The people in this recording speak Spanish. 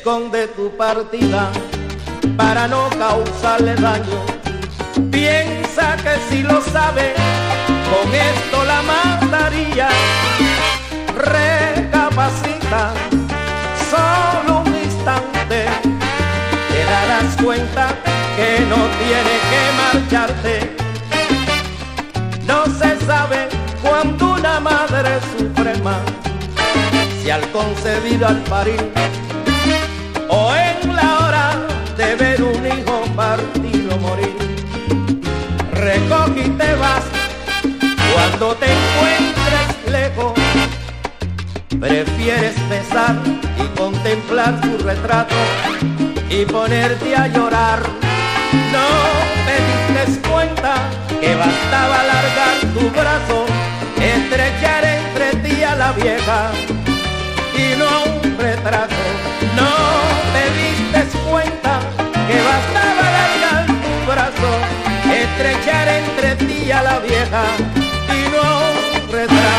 esconde tu partida para no causarle daño. Piensa que si lo sabe, con esto la mataría. Recapacita solo un instante, te darás cuenta que no tiene que marcharte. No se sabe cuando una madre sufre más, si al concebir al parir o en la hora de ver un hijo partir o morir. Recoge y te vas cuando te encuentres lejos. Prefieres besar y contemplar su retrato y ponerte a llorar. No te diste cuenta que bastaba alargar tu brazo, estrechar entre ti a la vieja y no un retrato. No te diste cuenta que bastaba alargar tu brazo, estrechar entre ti a la vieja y no un retrato.